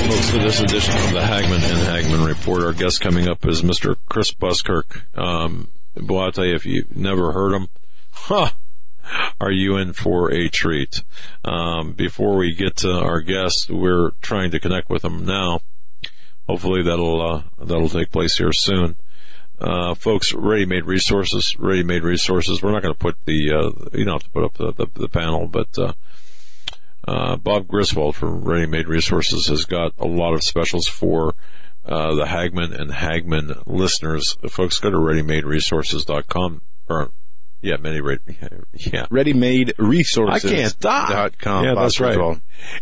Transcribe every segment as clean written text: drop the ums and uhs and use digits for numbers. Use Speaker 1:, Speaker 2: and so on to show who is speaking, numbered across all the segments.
Speaker 1: folks, for this edition of the Hagmann and Hagmann Report. Our guest coming up is Mr. Chris Buskirk. Boy, I'll tell you, if you've never heard him, are you in for a treat? Before we get to our guest, we're trying to connect with him now. Hopefully that'll take place here soon. Folks, Ready-Made Resources. We're not going to put you don't have to put up the panel, but Bob Griswold from Ready-Made Resources has got a lot of specials for the Hagmann and Hagmann listeners. Folks, go to ReadyMadeResources.com
Speaker 2: Ready-Made Resources.
Speaker 1: I can't talk. Yeah, that's right.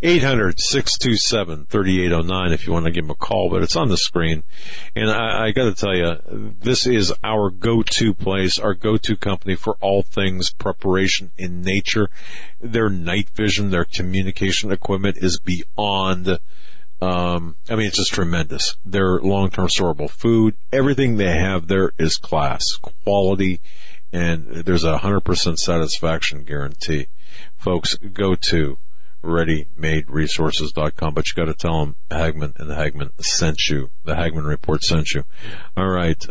Speaker 1: 800-627-3809 if you want to give them a call, but it's on the screen. And I got to tell you, this is our go-to place, our go-to company for all things preparation in nature. Their night vision, their communication equipment is beyond, it's just tremendous. Their long-term storable food, everything they have there is class, quality, and there's a 100% satisfaction guarantee. Folks, go to ReadyMadeResources.com, but you got to tell them Hagmann and Hagmann sent you. The Hagmann Report sent you. All right.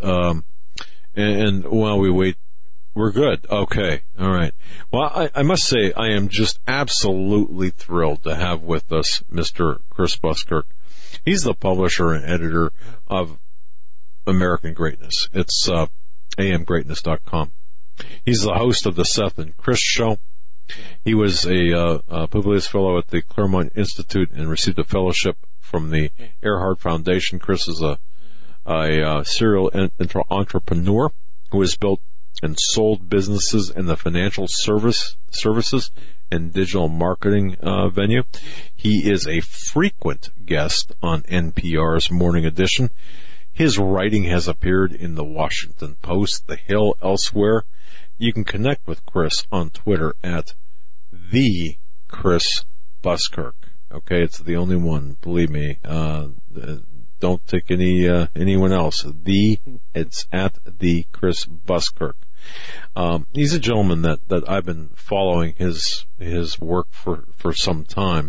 Speaker 1: And while we wait, we're good. Okay. All right. Well, I must say I am just absolutely thrilled to have with us Mr. Chris Buskirk. He's the publisher and editor of American Greatness. It's amgreatness.com. He's the host of the Seth and Chris Show. He was a Publius Fellow at the Claremont Institute and received a fellowship from the Earhart Foundation. Chris is a serial entrepreneur who has built and sold businesses in the financial services and digital marketing venue. He is a frequent guest on NPR's Morning Edition. His writing has appeared in the Washington Post, The Hill, elsewhere. You can connect with Chris on Twitter at the Chris Buskirk. Okay, it's the only one. Believe me. Don't take anyone else. It's at the Chris Buskirk. He's a gentleman that I've been following his work for some time.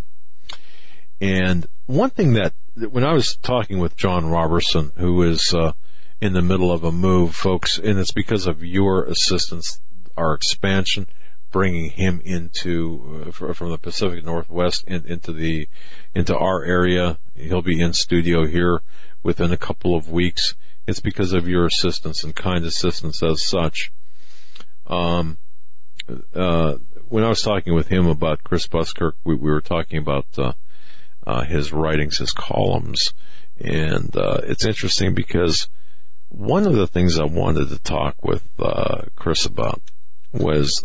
Speaker 1: And one thing that when I was talking with John Robertson, who is in the middle of a move, folks, and it's because of your assistance, our expansion, bringing him into from the Pacific Northwest into our area. He'll be in studio here within a couple of weeks. It's because of your assistance and kind assistance as such. When I was talking with him about Chris Buskirk, we were talking about his writings, his columns, and it's interesting because one of the things I wanted to talk with Chris about was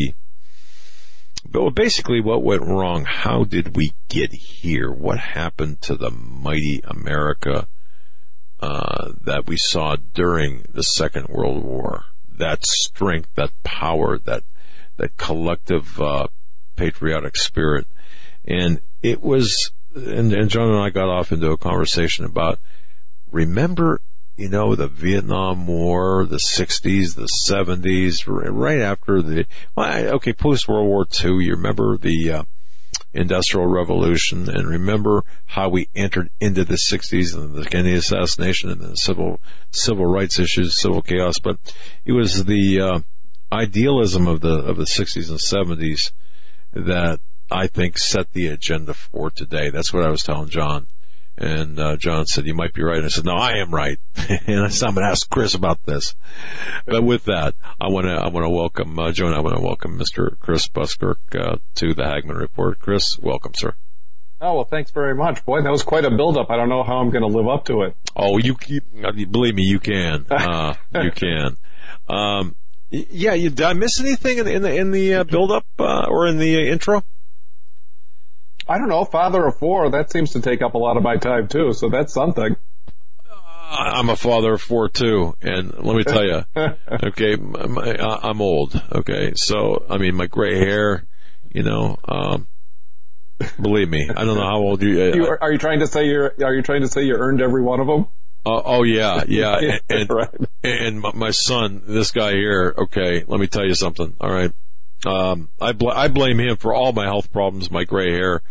Speaker 1: basically what went wrong. How did we get here? What happened to the mighty America that we saw during the Second World War? That strength, that power, that collective patriotic spirit. And it was, and John and I got off into a conversation about, remember, the Vietnam War, the 60s, the 70s, right after post-World War II, you remember the Industrial Revolution, and remember how we entered into the 60s and the Kennedy assassination and the civil rights issues, civil chaos, but it was the idealism of the 60s and 70s that I think set the agenda for today. That's what I was telling John. And John said, you might be right. And I said, no, I am right. And I said, I'm going to ask Chris about this. But with that, I want to welcome Joan. I want to welcome Mr. Chris Buskirk to the Hagmann Report. Chris, welcome, sir.
Speaker 3: Oh, well, thanks very much. Boy, that was quite a build-up. I don't know how I'm going to live up to it.
Speaker 1: Oh, believe me, you can. You can. Did I miss anything in the build-up or in the intro?
Speaker 3: I don't know, father of four, that seems to take up a lot of my time too, so that's something.
Speaker 1: I'm a father of four too, and let me tell you, okay, I'm old, okay, so, my gray hair, believe me, I don't know how old you
Speaker 3: are. Are you trying to say you earned every one of them?
Speaker 1: Oh yeah, and,
Speaker 3: right.
Speaker 1: And my son, this guy here, okay, let me tell you something, all right. I blame him for all my health problems, my gray hair,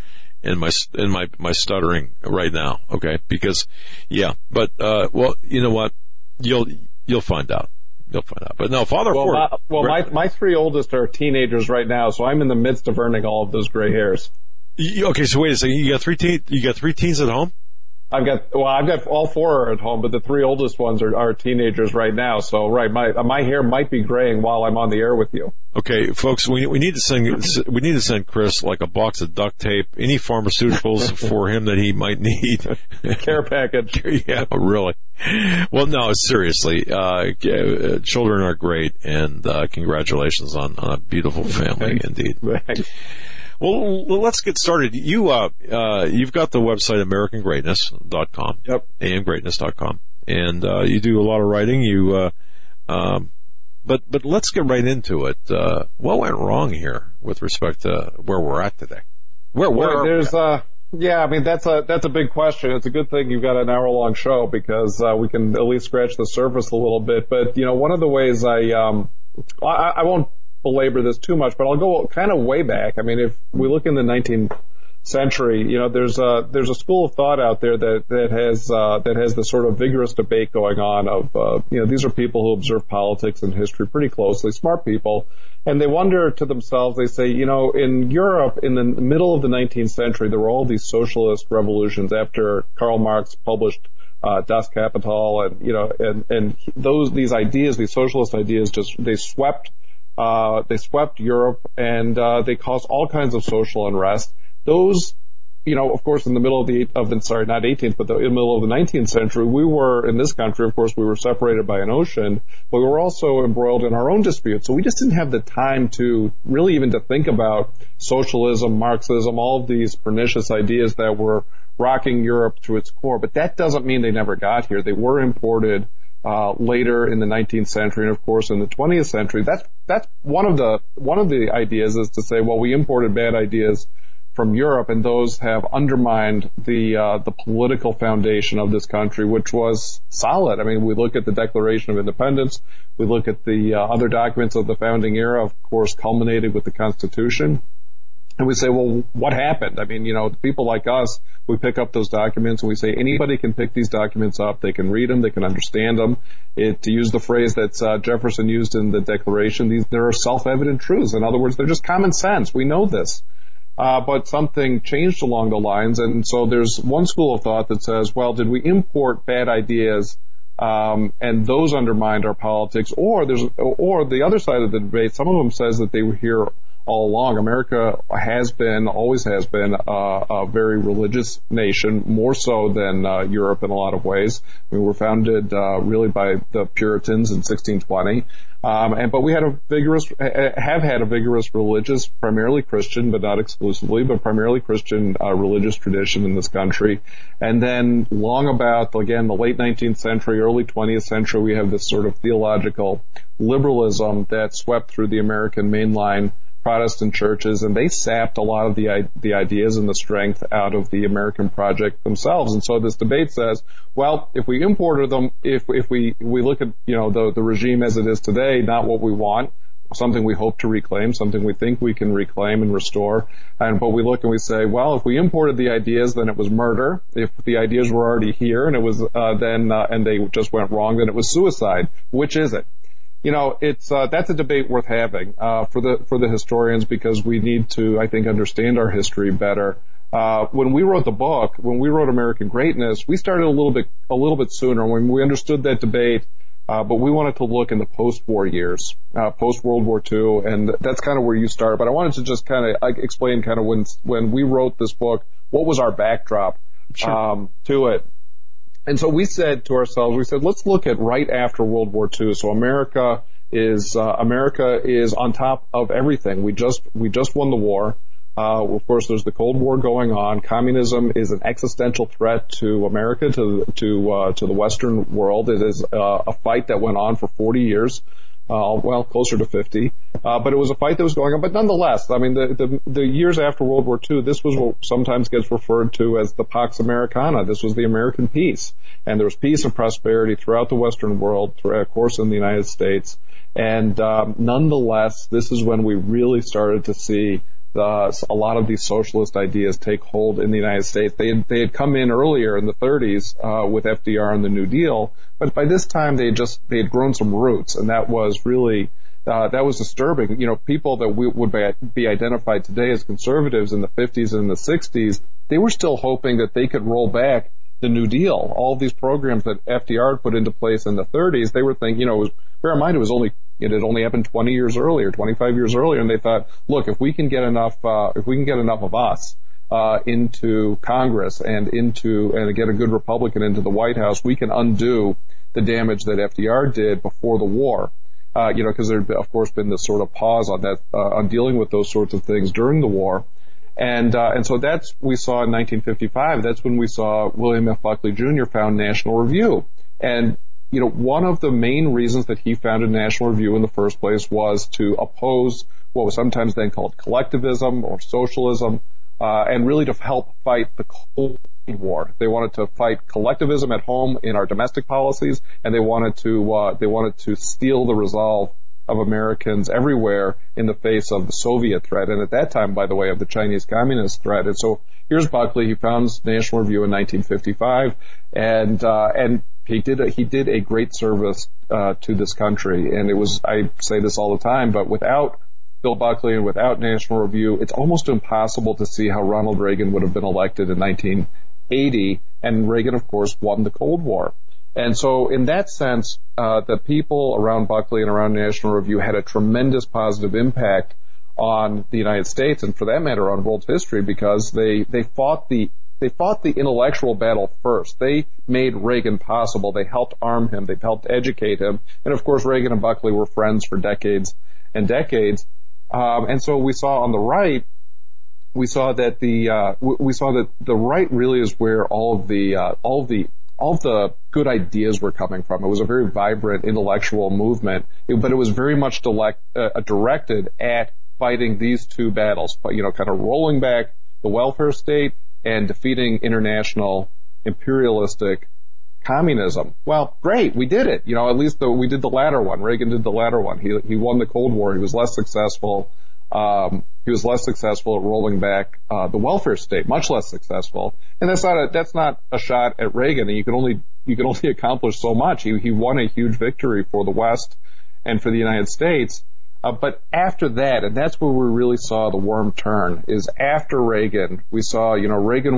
Speaker 1: in my stuttering right now. Okay, because but well, you know what? You'll find out. You'll find out. But no, Father Ford.
Speaker 3: My three oldest are teenagers right now, so I'm in the midst of earning all of those gray hairs.
Speaker 1: Okay, so wait a second. You got three teens at home?
Speaker 3: I've got all four are at home, but the three oldest ones are teenagers right now. So my hair might be graying while I'm on the air with you.
Speaker 1: Okay, folks, we need to send Chris like a box of duct tape, any pharmaceuticals for him that he might need.
Speaker 3: Care package.
Speaker 1: Yeah, really. Well, no, seriously, children are great, and congratulations on a beautiful family indeed.
Speaker 3: Thanks.
Speaker 1: Well, let's get started. You've got the website AmericanGreatness.com.
Speaker 3: Yep.
Speaker 1: AMGreatness.com. And you do a lot of writing. But let's get right into it. What went wrong here with respect to where we're at today?
Speaker 3: That's a big question. It's a good thing you've got an hour-long show because we can at least scratch the surface a little bit. But one of the ways I won't belabor this too much, but I'll go kind of way back. I mean, if we look in the 19th century, there's a school of thought out there that has this sort of vigorous debate going on of, these are people who observe politics and history pretty closely, smart people, and they wonder to themselves, they say, in Europe in the middle of the 19th century, there were all these socialist revolutions after Karl Marx published Das Kapital, and these ideas, these socialist ideas, they swept Europe, and they caused all kinds of social unrest. Those, of course, in the middle of the 19th century, we were, in this country, of course, we were separated by an ocean, but we were also embroiled in our own disputes. So we just didn't have the time to really even to think about socialism, Marxism, all of these pernicious ideas that were rocking Europe to its core. But that doesn't mean they never got here. They were imported later in the 19th century, and of course in the 20th century. That's one of the ideas is to say, well, we imported bad ideas from Europe, and those have undermined the political foundation of this country, which was solid. I mean, we look at the Declaration of Independence, we look at the other documents of the founding era, of course, culminated with the Constitution. And we say, well, what happened? I mean, people like us, we pick up those documents and we say anybody can pick these documents up. They can read them. They can understand them. To use the phrase that Jefferson used in the Declaration, there are self-evident truths. In other words, they're just common sense. We know this. But something changed along the lines. And so there's one school of thought that says, well, did we import bad ideas and those undermined our politics? Or the other side of the debate, some of them says that they were here all along. America always has been a very religious nation, more so than Europe in a lot of ways. We were founded really by the Puritans in 1620. But we have had a vigorous religious, primarily Christian, but not exclusively, but primarily Christian religious tradition in this country. And then long about, again, the late 19th century, early 20th century, we have this sort of theological liberalism that swept through the American mainline Protestant churches, and they sapped a lot of the ideas and the strength out of the American project themselves. And so this debate says, well, if we imported them, if we look at, the regime as it is today, not what we want, something we hope to reclaim, something we think we can reclaim and restore. But we look and we say, well, if we imported the ideas, then it was murder. If the ideas were already here and it was, and they just went wrong, then it was suicide. Which is it? That's a debate worth having, for the historians, because we need to, I think, understand our history better. When we wrote the book, when we wrote American Greatness, we started a little bit sooner when we understood that debate. But we wanted to look in the post-war years, post-World War II, and that's kind of where you start. But I wanted to just kind of explain kind of when we wrote this book, what was our backdrop, to it. And so we said to ourselves, let's look at right after World War II. So America is on top of everything. We just won the war. Of course, there's the Cold War going on. Communism is an existential threat to America, to the Western world. It is a fight that went on for 40 years. Closer to 50. But it was a fight that was going on. But nonetheless, I mean, the years after World War II, this was what sometimes gets referred to as the Pax Americana. This was the American peace. And there was peace and prosperity throughout the Western world, of course, in the United States. And nonetheless, this is when we really started to see a lot of these socialist ideas take hold in the United States. They had come in earlier in the 30s with FDR and the New Deal, but by this time they had grown some roots, and that was really that was disturbing. You know, people that would be identified today as conservatives in the 50s and the 60s, they were still hoping that they could roll back the New Deal. All of these programs that FDR put into place in the 30s, they were thinking, you know, bear in mind it had only happened 20 years earlier, 25 years earlier, and they thought, look, if we can get enough of us into Congress and get a good Republican into the White House, we can undo the damage that FDR did before the war. Because there had, of course, been this sort of pause on that, on dealing with those sorts of things during the war. And so we saw in 1955, that's when we saw William F. Buckley Jr. found National Review. And, you know, one of the main reasons that he founded National Review in the first place was to oppose what was sometimes then called collectivism or socialism, and really to help fight the Cold War. They wanted to fight collectivism at home in our domestic policies, and they wanted to steal the resolve of Americans everywhere in the face of the Soviet threat, and at that time, by the way, of the Chinese Communist threat. And so here's Buckley. He founds National Review in 1955, and he did a great service to this country. And it was, I say this all the time, but without Bill Buckley and without National Review, it's almost impossible to see how Ronald Reagan would have been elected in 1980. And Reagan, of course, won the Cold War. And so in that sense, the people around Buckley and around National Review had a tremendous positive impact on the United States, and for that matter on world history, because they fought the intellectual battle first. They made Reagan possible. They helped arm him. They helped educate him. And of course, Reagan and Buckley were friends for decades and decades. And so we saw on the right, we saw that the right really is where all of the good ideas were coming from. It was a very vibrant intellectual movement, but it was very much directed at fighting these two battles, you know, kind of rolling back the welfare state and defeating international imperialistic communism. Well, great, we did it. You know, at least we did the latter one. Reagan did the latter one. He won the Cold War. He was less successful. He was less successful at rolling back the welfare state, much less successful. And that's not a shot at Reagan. And you can only accomplish so much. He won a huge victory for the West and for the United States. But after that, and that's where we really saw the worm turn, is after Reagan. We saw, you know, Reagan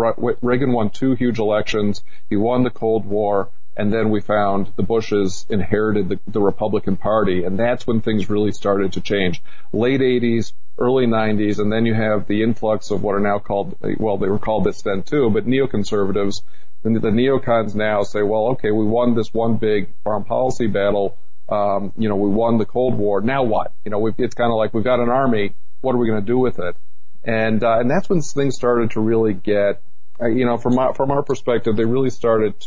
Speaker 3: won two huge elections. He won the Cold War. And then we found the Bushes inherited the Republican Party, and that's when things really started to change. Late 80s, early 90s, and then you have the influx of what are now called, well, they were called this then too, but neoconservatives. And the neocons now say, well, okay, we won this one big foreign policy battle. You know, we won the Cold War. Now what? You know, it's kind of like we've got an army. What are we going to do with it? And that's when things started to really get, you know, from our perspective, they really started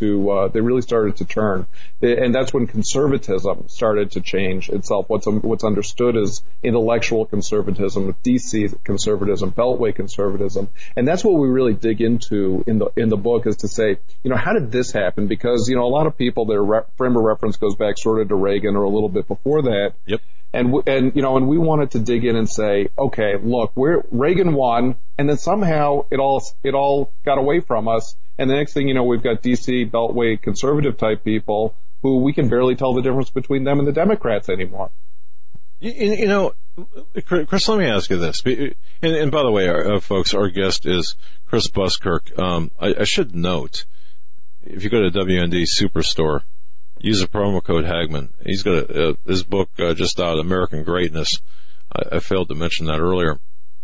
Speaker 3: to turn, and that's when conservatism started to change itself. What's understood as intellectual conservatism, DC conservatism, Beltway conservatism, and that's what we really dig into in the book, is to say, you know, how did this happen? Because, you know, a lot of people, their frame of reference goes back sort of to Reagan or a little bit before that.
Speaker 1: Yep.
Speaker 3: And we wanted to dig in and say, okay, look, Reagan won, and then somehow it all got away from us. And the next thing you know, we've got DC Beltway conservative type people who we can barely tell the difference between them and the Democrats anymore.
Speaker 1: You know, Chris, let me ask you this. And by the way, folks, our guest is Chris Buskirk. I should note, if you go to WND Superstore, use the promo code Hagmann. He's got his book just out, American Greatness. I failed to mention that earlier.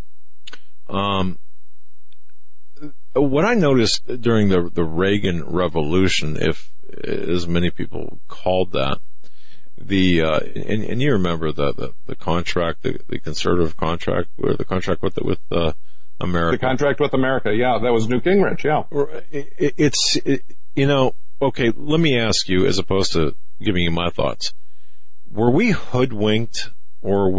Speaker 1: What I noticed during the Reagan Revolution, if as many people called that, and you remember the contract, the conservative contract, or the contract with America. The
Speaker 3: contract with America, yeah, that was Newt Gingrich, yeah.
Speaker 1: You know. Okay, let me ask you, as opposed to giving you my thoughts, were we hoodwinked, or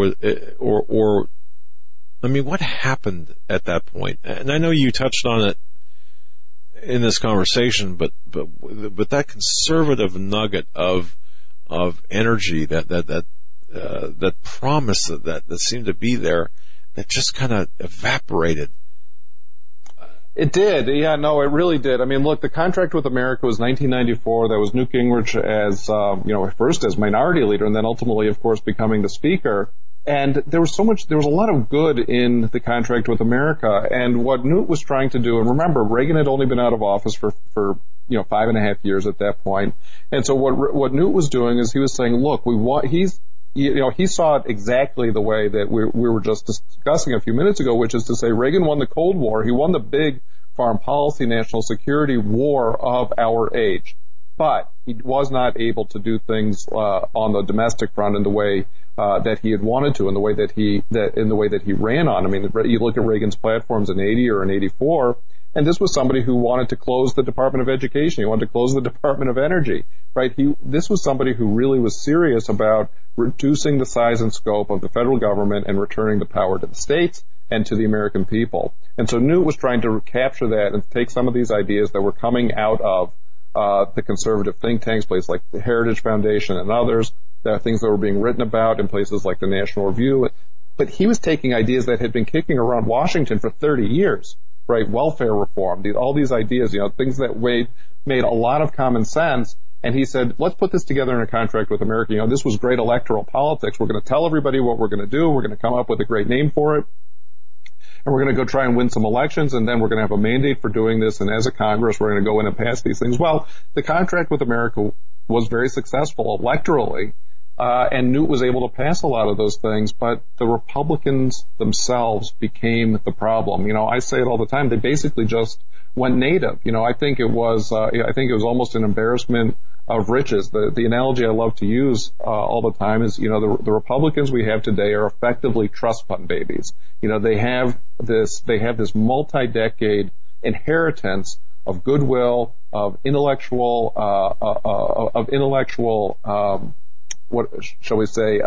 Speaker 1: I mean, what happened at that point? And I know you touched on it in this conversation, but that conservative nugget of energy, that promise that seemed to be there, that just kind of evaporated.
Speaker 3: It did. Yeah, no, it really did. I mean, look, the contract with America was 1994. That was Newt Gingrich as, first as minority leader and then ultimately, of course, becoming the speaker. And there was a lot of good in the contract with America. And what Newt was trying to do, and remember, Reagan had only been out of office for 5.5 years at that point. And so what Newt was doing is he was saying, look, he saw it exactly the way that we were just discussing a few minutes ago, which is to say Reagan won the Cold War. He won the big foreign policy, national security war of our age. But he was not able to do things on the domestic front in the way that he had wanted to, in the way that he ran on. I mean, you look at Reagan's platforms in 80 or in 84, and this was somebody who wanted to close the Department of Education. He wanted to close the Department of Energy, right? This was somebody who really was serious about reducing the size and scope of the federal government and returning the power to the states and to the American people. And so Newt was trying to capture that and take some of these ideas that were coming out of the conservative think tanks, places like the Heritage Foundation and others, things that were being written about in places like the National Review. But he was taking ideas that had been kicking around Washington for 30 years, right? Welfare reform, all these ideas, things that made a lot of common sense. And he said, let's put this together in a contract with America. This was great electoral politics. We're going to tell everybody what we're going to do. We're going to come up with a great name for it. And we're going to go try and win some elections, and then we're going to have a mandate for doing this. And as a Congress, we're going to go in and pass these things. Well, the contract with America was very successful electorally, and Newt was able to pass a lot of those things, but the Republicans themselves became the problem. I say it all the time. They basically just went native. I think it was almost an embarrassment of riches. The analogy I love to use all the time is, the Republicans we have today are effectively trust fund babies. They have this multi-decade inheritance of goodwill, of intellectual, what shall we say,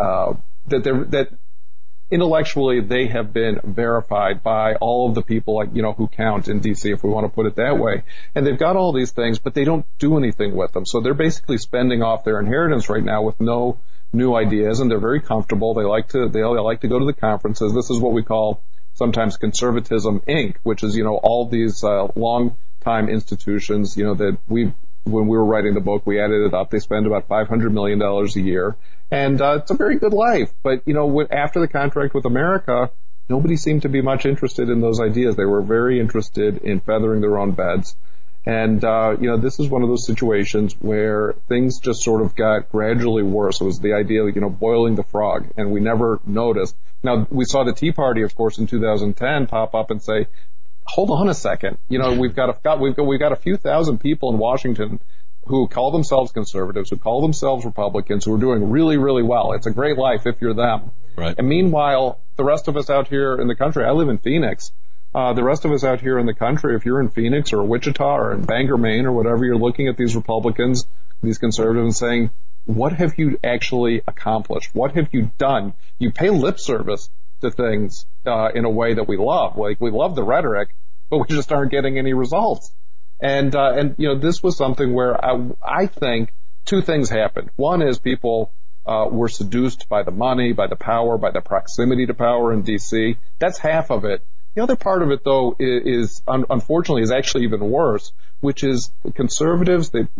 Speaker 3: that intellectually they have been verified by all of the people who count in DC, if we want to put it that way. And they've got all these things, but they don't do anything with them. So they're basically spending off their inheritance right now with no new ideas, and they're very comfortable. They like to go to the conferences. This is what we call sometimes Conservatism Inc., which is, all these long time institutions, that when we were writing the book, we added it up. They spend about $500 million a year. And it's a very good life. But, after the contract with America, nobody seemed to be much interested in those ideas. They were very interested in feathering their own beds. And, this is one of those situations where things just sort of got gradually worse. It was the idea of, boiling the frog, and we never noticed. Now, we saw the Tea Party, of course, in 2010 pop up and say, hold on a second. We've got a few thousand people in Washington who call themselves conservatives, who call themselves Republicans, who are doing really, really well. It's a great life if you're them.
Speaker 1: Right.
Speaker 3: And meanwhile, the rest of us out here in the country, I live in Phoenix, the rest of us out here in the country, if you're in Phoenix or Wichita or in Bangor, Maine or whatever, you're looking at these Republicans, these conservatives and saying, what have you actually accomplished? What have you done? You pay lip service to things in a way that we love. Like, we love the rhetoric, but we just aren't getting any results. And this was something where I think two things happened. One is people were seduced by the money, by the power, by the proximity to power in D.C. That's half of it. The other part of it, though, is unfortunately is actually even worse, which is the conservatives, the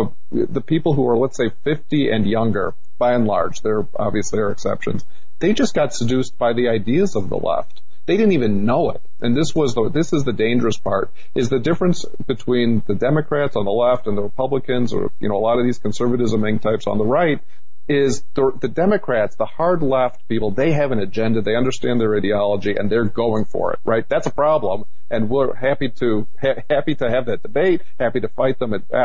Speaker 3: people who are, let's say, 50 and younger, by and large. There obviously are exceptions. They just got seduced by the ideas of the left. They didn't even know it. And this is the dangerous part, is the difference between the Democrats on the left and the Republicans, or, a lot of these conservatism types on the right, is the Democrats, the hard left people, they have an agenda, they understand their ideology, and they're going for it, right? That's a problem, and we're happy to have that debate, happy to fight them at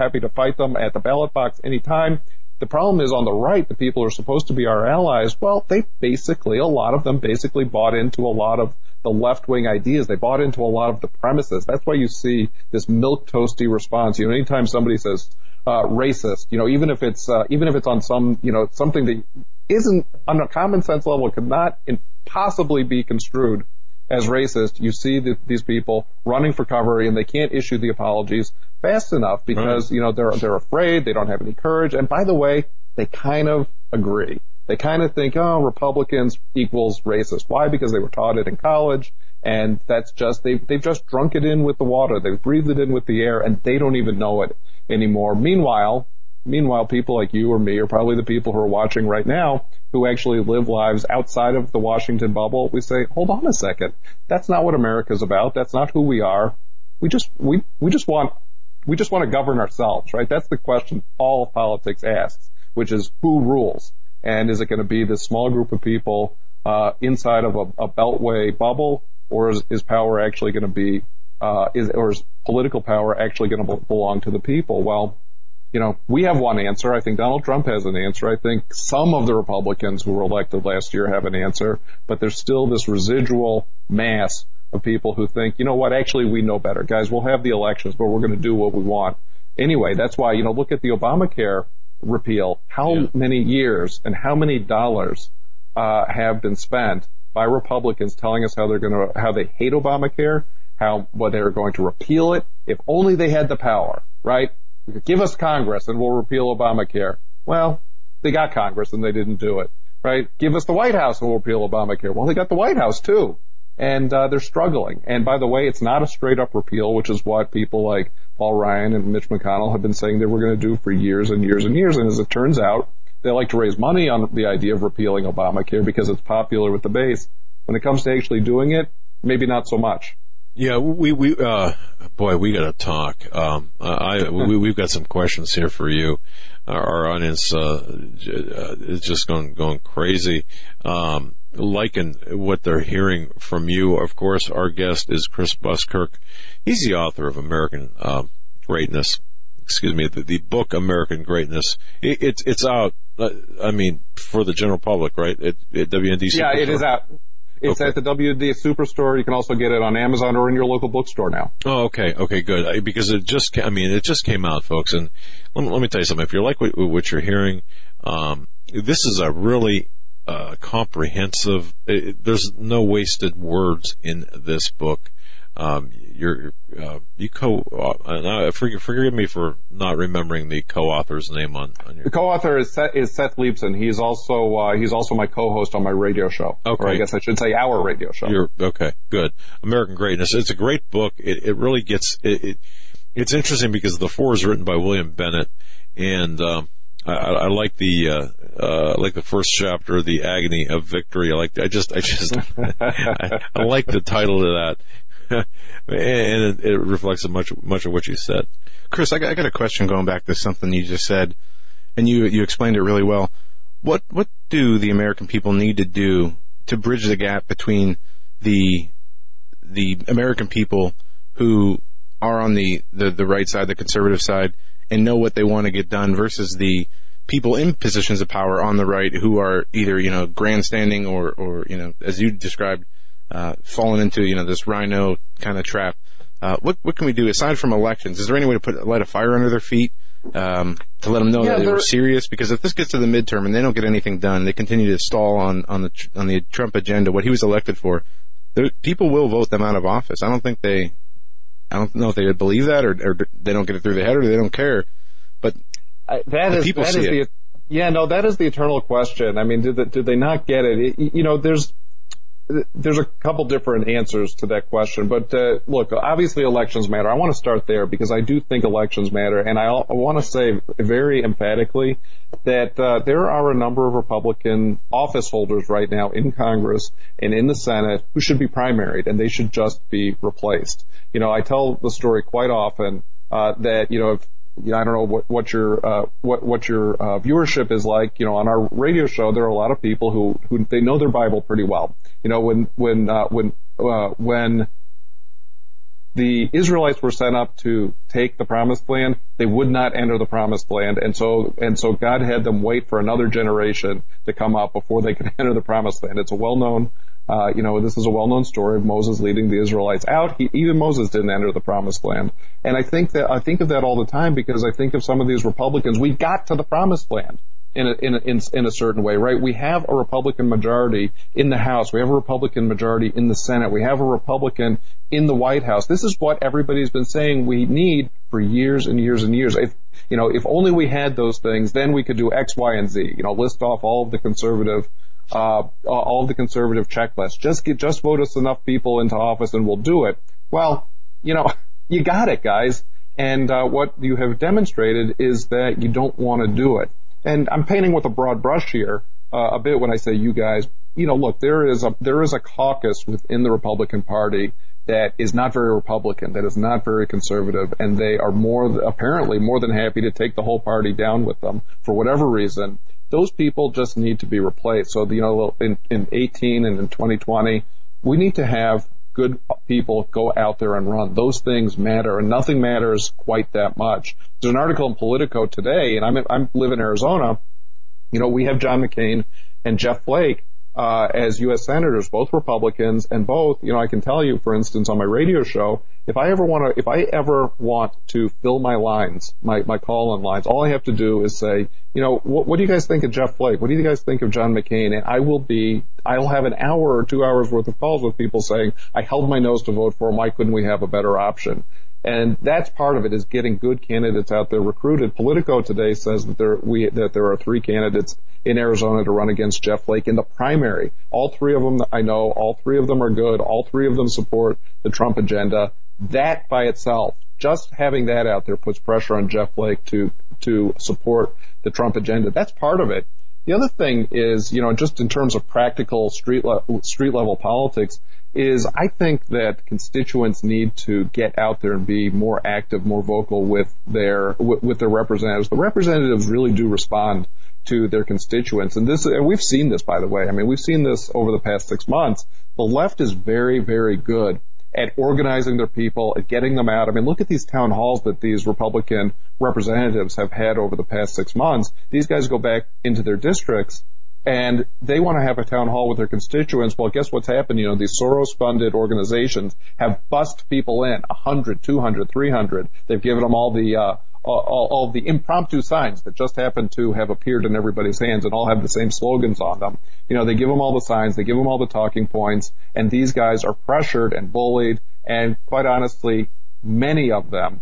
Speaker 3: the ballot box anytime. The problem is on the right, the people who are supposed to be our allies, well, a lot of them basically bought into a lot of the left-wing ideas. They bought into a lot of the premises. That's why you see this milquetoasty response. Anytime somebody says racist, even if it's on some, something that isn't on a common sense level, could not possibly be construed as racist, you see these people running for cover, and they can't issue the apologies fast enough because, they're afraid, they don't have any courage. And by the way, they kind of agree. They kind of think, oh, Republicans equals racist. Why? Because they were taught it in college, and that's just, they've just drunk it in with the water. They've breathed it in with the air, and they don't even know it anymore. Meanwhile, people like you or me are probably the people who are watching right now who actually live lives outside of the Washington bubble. We say, hold on a second. That's not what America's about. That's not who we are. We just want to govern ourselves, right? That's the question all of politics asks, which is who rules? And is it going to be this small group of people inside of a beltway bubble, or is power actually going to be is political power actually going to belong to the people? Well, we have one answer. I think Donald Trump has an answer. I think some of the Republicans who were elected last year have an answer, but there's still this residual mass of people who think, you know what, actually we know better. Guys, we'll have the elections, but we're going to do what we want. Anyway, that's why, look at the Obamacare repeal. How many years and how many dollars have been spent by Republicans telling us how they hate Obamacare, how they're going to repeal it if only they had the power, right? Give us Congress and we'll repeal Obamacare. Well, they got Congress and they didn't do it, right? Give us the White House and we'll repeal Obamacare. Well, they got the White House too. And they're struggling. And by the way, it's not a straight up repeal, which is what people like Paul Ryan and Mitch McConnell have been saying they were going to do for years and years and years. And as it turns out, they like to raise money on the idea of repealing Obamacare because it's popular with the base. When it comes to actually doing it, maybe not so much.
Speaker 1: Yeah, we got to talk. We've got some questions here for you. Our audience is just going crazy, liking what they're hearing from you. Of course, our guest is Chris Buskirk. He's the author of American Greatness. Excuse me, the book American Greatness. It's out. For the general public, right? At WND.
Speaker 3: Yeah, it is out. It's at the WD Superstore. You can also get it on Amazon or in your local bookstore now.
Speaker 1: Oh, okay. Okay, good. Because it just came out, folks. And let me tell you something. If you like what you're hearing, this is a really comprehensive, there's no wasted words in this book. Forgive me for not remembering the co-author's name on your.
Speaker 3: The co-author is Seth Leibson. He's also my co-host on my radio show.
Speaker 1: Okay.
Speaker 3: Or I guess I should say our radio show.
Speaker 1: Okay, good. American Greatness. It's a great book. It really gets, it's interesting because the fore is written by William Bennett, and, I like the first chapter, The Agony of Victory. I like the title to that. And it reflects much of what you said.
Speaker 2: Chris, I got a question going back to something you just said, and you explained it really well. What do the American people need to do to bridge the gap between the American people who are on the right side, the conservative side, and know what they want to get done versus the people in positions of power on the right who are either, grandstanding or as you described, fallen into, this rhino kind of trap. What can we do aside from elections? Is there any way to light a fire under their feet, to let them know that they're serious? Because if this gets to the midterm and they don't get anything done, they continue to stall on the Trump agenda, what he was elected for, people will vote them out of office. I don't know if they would believe that or they don't get it through their head or they don't care. But that is the eternal question. I mean, did they not get it? There's a couple different answers to that question, but look, obviously elections matter. I want to start there because I do think elections matter, and I want to say very emphatically that there are a number of Republican office holders right now in Congress and in the Senate who should be primaried, and they should just be replaced. I tell the story quite often that if I don't know what your viewership is like. On our radio show, there are a lot of people who they know their Bible pretty well. When the Israelites were sent up to take the Promised Land, they would not enter the Promised Land, and so God had them wait for another generation to come up before they could enter the Promised Land. It's a well-known. This is a well-known story of Moses leading the Israelites out. Even Moses didn't enter the Promised Land. And I think of that all the time because I think of some of these Republicans. We got to the Promised Land in a certain way, right? We have a Republican majority in the House. We have a Republican majority in the Senate. We have a Republican in the White House. This is what everybody's been saying we need for years and years and years.
Speaker 3: if only we had those things, then we could do X, Y, and Z. List off all of the conservative checklists. Just vote us enough people into office and we'll do it. Well, you got it, guys. And what you have demonstrated is that you don't want to do it. And I'm painting with a broad brush here a bit when I say you guys. Look, there is a caucus within the Republican Party that is not very Republican, that is not very conservative, and they are apparently more than happy to take the whole party down with them for whatever reason. Those people just need to be replaced. So, in 18 and in 2020, we need to have good people go out there and run. Those things matter, and nothing matters quite that much. There's an article in Politico today, and I live in Arizona. We have John McCain and Jeff Flake as U.S. senators, both Republicans, and both, I can tell you, for instance, on my radio show, if I ever want to fill my lines, my call-in lines, all I have to do is say, what do you guys think of Jeff Flake? What do you guys think of John McCain? And I'll have an hour or 2 hours worth of calls with people saying, I held my nose to vote for him. Why couldn't we have a better option? And that's part of it, is getting good candidates out there recruited. Politico today says that there are 3 candidates in Arizona to run against Jeff Flake in the primary. All 3 of them I know, all 3 of them are good, all 3 of them support the Trump agenda. That by itself, just having that out there puts pressure on Jeff Flake to support the Trump agenda. That's part of it. The other thing is, just in terms of practical street level politics, is I think that constituents need to get out there and be more active, more vocal with their representatives. The representatives really do respond to their constituents, and we've seen this, by the way. I mean, we've seen this over the past 6 months. The left is very, very good at organizing their people, at getting them out. I mean, look at these town halls that these Republican representatives have had over the past 6 months. These guys go back into their districts, and they want to have a town hall with their constituents. Well, guess what's happened? These Soros-funded organizations have bussed people in, 100, 200, 300. They've given them all the impromptu signs that just happen to have appeared in everybody's hands and all have the same slogans on them. They give them all the signs, they give them all the talking points, and these guys are pressured and bullied, and quite honestly, many of them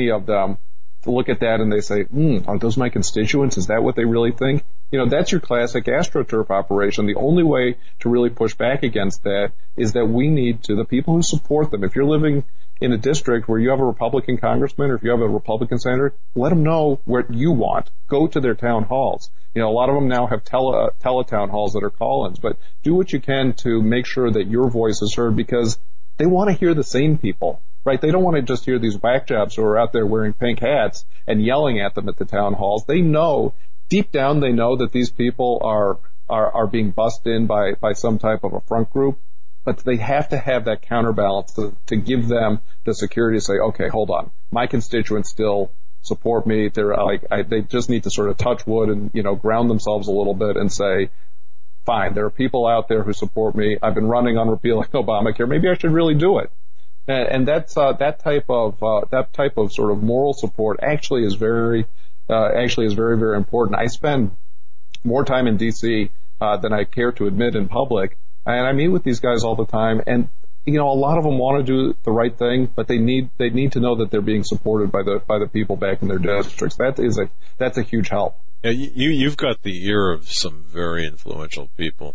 Speaker 3: look at that and they say, are those my constituents? Is that what they really think? That's your classic AstroTurf operation. The only way to really push back against that is that we need to, the people who support them, if you're living in a district where you have a Republican congressman or if you have a Republican senator, let them know what you want. Go to their town halls. A lot of them now have teletown halls that are call-ins, but do what you can to make sure that your voice is heard, because they want to hear the same people, right? They don't want to just hear these whack jobs who are out there wearing pink hats and yelling at them at the town halls. They know, deep down, they know that these people are being bussed in by some type of a front group, but they have to have that counterbalance to give them the security to say, okay, hold on, my constituents still support me. They just need to sort of touch wood and, ground themselves a little bit and say, fine, there are people out there who support me. I've been running on repealing Obamacare. Maybe I should really do it. And that's, that type of sort of moral support actually is very, very important. I spend more time in DC, than I care to admit in public. And I meet with these guys all the time, and a lot of them want to do the right thing, but they need to know that they're being supported by the people back in their districts. That's a huge help.
Speaker 1: Yeah, you've got the ear of some very influential people.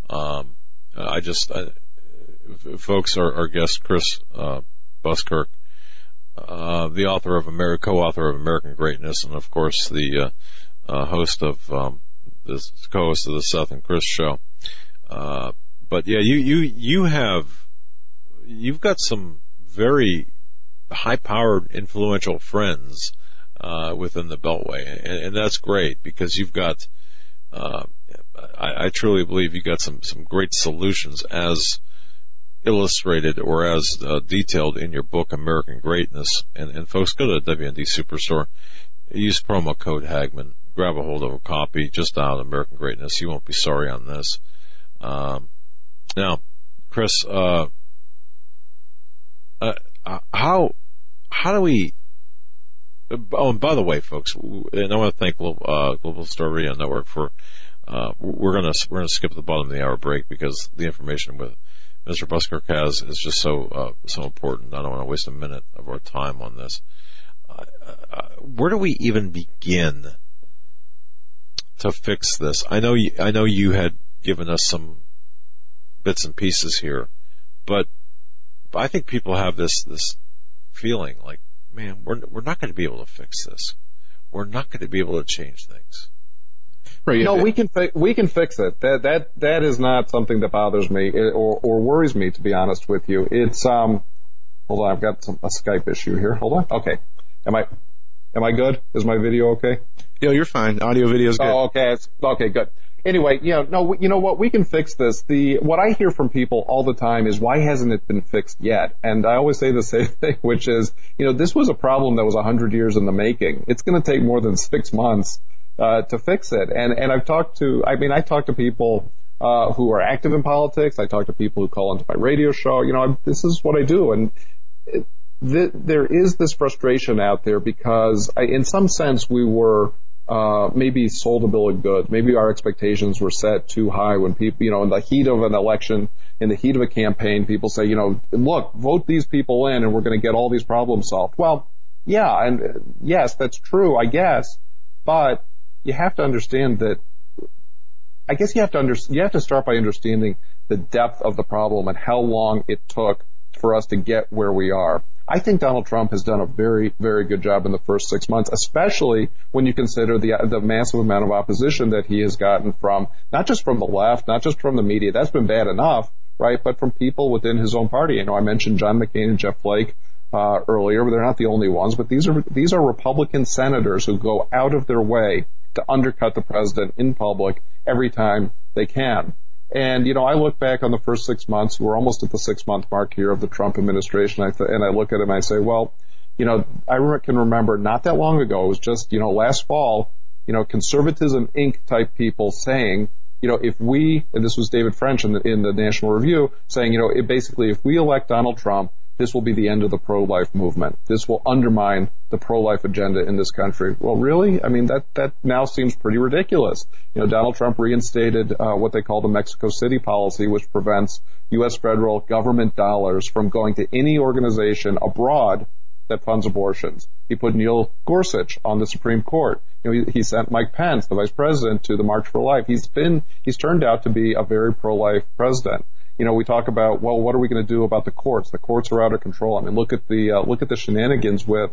Speaker 1: Folks, our guest Chris Buskirk, the co-author of American Greatness, and of course the co-host of the Seth and Chris show. But yeah, you've got some very high-powered, influential friends within the Beltway, and that's great, because you've got. I truly believe you got some great solutions as illustrated or as detailed in your book, American Greatness. And folks, go to the WND Superstore, use promo code Hagman, grab a hold of a copy just out of American Greatness. You won't be sorry on this. Now, Chris, how do we? Oh, and by the way, folks, and I want to thank Global Star Radio Network for. We're gonna skip the bottom of the hour break because the information with Mr. Buskirk has is just so important. I don't want to waste a minute of our time on this. where do we even begin to fix this? I know you had given us some bits and pieces here, but I think people have this feeling like, man, we're not going to be able to fix this. We're not going to be able to change things.
Speaker 3: Right. No, we can fix it. That is not something that bothers me or worries me, to be honest with you. It's hold on, I've got a Skype issue here. Hold on. Okay. Am I good? Is my video okay?
Speaker 2: Yeah, you're fine. Audio, video is good.
Speaker 3: Oh, okay. Okay, good. Anyway, you know what? We can fix this. What I hear from people all the time is, why hasn't it been fixed yet? And I always say the same thing, which is, this was a problem that was 100 years in the making. It's going to take more than 6 months to fix it. And I talk to people who are active in politics. I talk to people who call into my radio show. This is what I do. And there is this frustration out there because in some sense we were maybe sold a bill of goods. Maybe our expectations were set too high when people, in the heat of an election, in the heat of a campaign, people say, look, vote these people in and we're going to get all these problems solved. Well, yeah, and yes, that's true, I guess, but you have to understand that, I guess you have to start by understanding the depth of the problem and how long it took for us to get where we are. I think Donald Trump has done a very, very good job in the first 6 months, especially when you consider the massive amount of opposition that he has gotten from, not just from the left, not just from the media. That's been bad enough, right? But from people within his own party. I mentioned John McCain and Jeff Flake earlier, but they're not the only ones. But these are Republican senators who go out of their way to undercut the president in public every time they can. And, I look back on the first 6 months. We're almost at the 6-month mark here of the Trump administration. And I look at it and I say, well, I can remember not that long ago, it was just, last fall, Conservatism Inc. type people saying, if we, and this was David French in the National Review, saying, basically, if we elect Donald Trump, this will be the end of the pro-life movement. This will undermine the pro-life agenda in this country. Well, really? I mean, that now seems pretty ridiculous. Donald Trump reinstated what they call the Mexico City policy, which prevents U.S. federal government dollars from going to any organization abroad that funds abortions. He put Neil Gorsuch on the Supreme Court. He sent Mike Pence, the vice president, to the March for Life. He's turned out to be a very pro-life president. We talk about, well, what are we going to do about the courts? The courts are out of control. I mean, look at the shenanigans with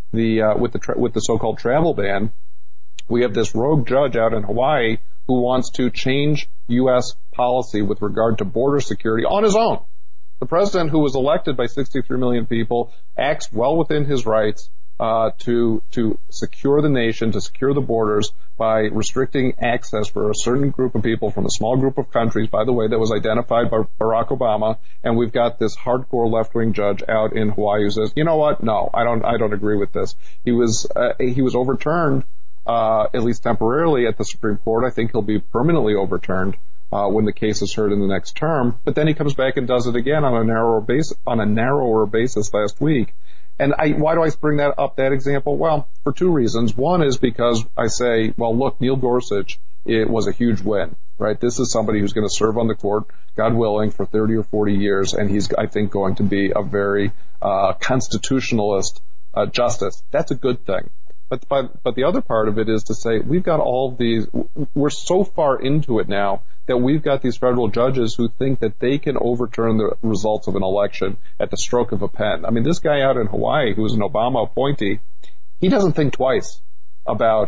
Speaker 3: the so-called travel ban. We have this rogue judge out in Hawaii who wants to change U.S. policy with regard to border security on his own. The president, who was elected by 63 million people, acts well within his rights to secure the nation, to secure the borders by restricting access for a certain group of people from a small group of countries, by the way, that was identified by Barack Obama. And we've got this hardcore left-wing judge out in Hawaii who says, you know what? No, I don't agree with this. He was overturned, at least temporarily, at the Supreme Court. I think he'll be permanently overturned when the case is heard in the next term. But then he comes back and does it again on a narrower basis last week. And why do I bring that example? Well, for two reasons. One is because I say, well, look, Neil Gorsuch, it was a huge win, right? This is somebody who's going to serve on the court, God willing, for 30 or 40 years, and he's, I think, going to be a very constitutionalist justice. That's a good thing. But the other part of it is to say we've got all these, we're so far into it now that we've got these federal judges who think that they can overturn the results of an election at the stroke of a pen. I mean, this guy out in Hawaii, who's an Obama appointee, he doesn't think twice about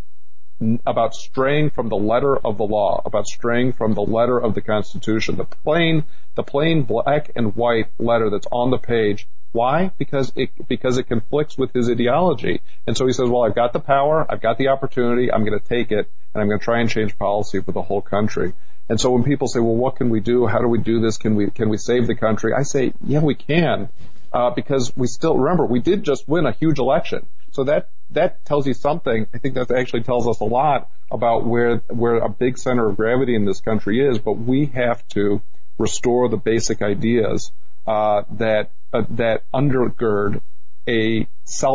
Speaker 3: straying from the letter of the law, about straying from the letter of the Constitution, the plain black and white letter that's on the page. Why? Because it conflicts with his ideology. And so he says, well, I've got the power, I've got the opportunity, I'm going to take it, and I'm going to try and change policy for the whole country. And so when people say, well, what can we do? How do we do this? Can we save the country? I say, yeah, we can, because we still, remember, we did just win a huge election. So that tells you something. I think that actually tells us a lot about where a big center of gravity in this country is, but we have to restore the basic ideas that undergird a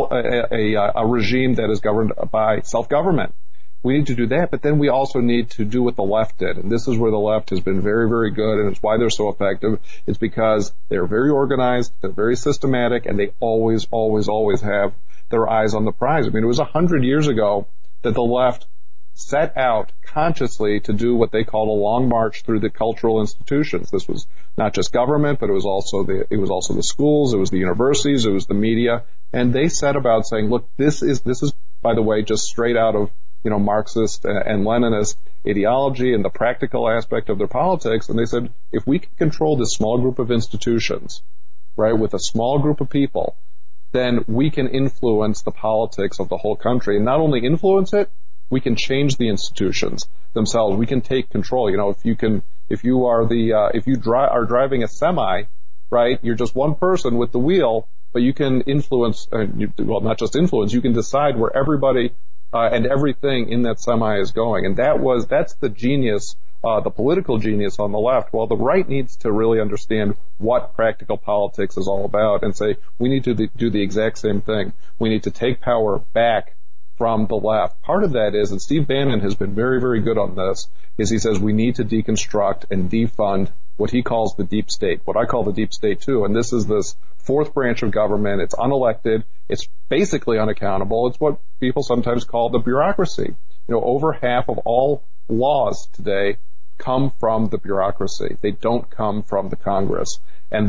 Speaker 3: regime that is governed by self-government. We need to do that, but then we also need to do what the left did. And this is where the left has been very, very good, and it's why they're so effective. It's because they're very organized, they're very systematic, and they always, always, always have their eyes on the prize. I mean, it was 100 years ago that the left set out consciously to do what they called a long march through the cultural institutions. This was not just government, but it was also the schools, it was the universities, it was the media, and they set about saying, look, this is by the way just straight out of Marxist and Leninist ideology and the practical aspect of their politics. And they said, if we can control this small group of institutions, right, with a small group of people, then we can influence the politics of the whole country. And not only influence it, we can change the institutions themselves. We can take control. If you are driving a semi, right, you're just one person with the wheel, but you can influence, not just influence, you can decide where everybody and everything in that semi is going. And that's the genius, the political genius on the left. Well, the right needs to really understand what practical politics is all about and say, we need to do the exact same thing. We need to take power back from the left. Part of that is, and Steve Bannon has been very, very good on this, is he says we need to deconstruct and defund what he calls the deep state, what I call the deep state too. And this is this fourth branch of government. It's unelected. It's basically unaccountable. It's what people sometimes call the bureaucracy. Over half of all laws today come from the bureaucracy. They don't come from the Congress. And